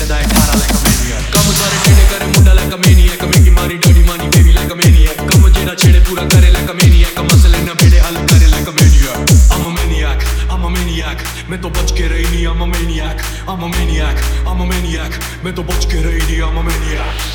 da thara like a maniac. Come sare tede kare munda like a maniac. Meki mari dirty money baby like a maniac. Come jeda chede pura kare like a maniac. Masale na bede hal kare like a maniac. I'm a maniac, I'm a maniac. मैं तो बच के रही नहीं, I'm a maniac, I'm a maniac, I'm a maniac. मैं तो बच के रही नहीं, I'm a maniac.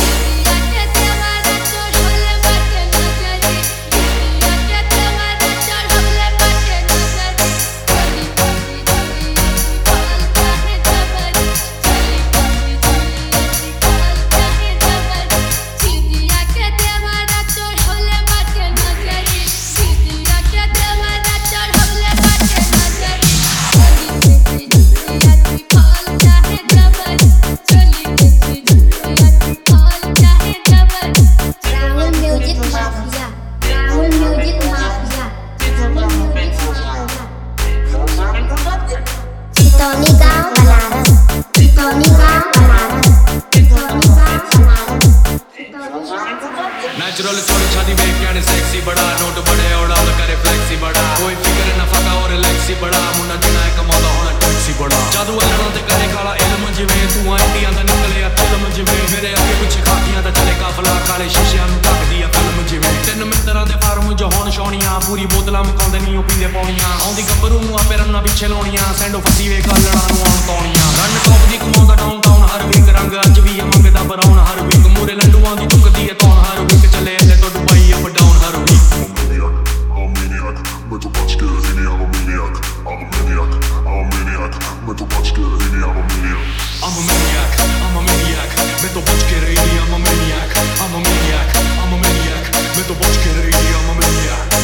नेचुरल छोड़ी शादी में क्या ने सेक्सी बड़ा नोट बड़े और करे फ्लेक्सी बड़ा कोई फिक्र ना फका और रिलैक्सी बड़ा मुन्ना जिना कमादा होना टैक्सी बड़ा जादू अलना ते करे काला इल्म जिवें तू इंडिया दा निकले फिल्म जिवें मेरे अगे पीछे खातियां दा चले काफला काले शीशियां नु ढकदी आ फिल्म जिवें तीन मित्तरां दे फार्म जो होण छौणियां पूरी बोतलां मकाउंदे नहीं ओ पींदे पौणियां आउंदी गब्बरू नु आपे रन्ना पिछे लाउणियां सैंडो फसी वे गालणा नु आउण तौणियां रन टॉप दी कमाउंदा डाउन टाउन हर वीक रंग अज भी मंगदा बराउन हर वीक मूरे लंडुआं दी चुकदी है तौण हर वीक चले तो दुबई अप डाउन हर वीक I'm a maniac, मैं तो बच के रही नहीं I'm a maniac, I'm a maniac, I'm a maniac, मैं तो बच के रही नहीं I'm a maniac. I'm a maniac, I'm a maniac, मैं तो बच के रही नहीं I'm a maniac, I'm a maniac, I'm a maniac, मैं तो बच के रही नहीं I'm a maniac.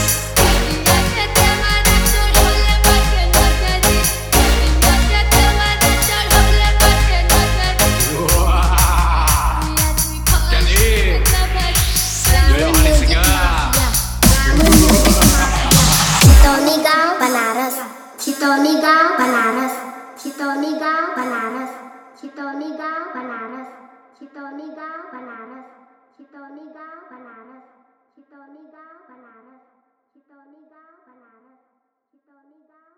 छितौनी गाँव बनारस, छितौनी गाँव बनारस, छितौनी गाँव बनारस, छितौनी गाँव बनारस, छितौनी गाँव बनारस, छितौनी गाँव बनारस, छितौनी गाँव बनारस, छितौनी गाँव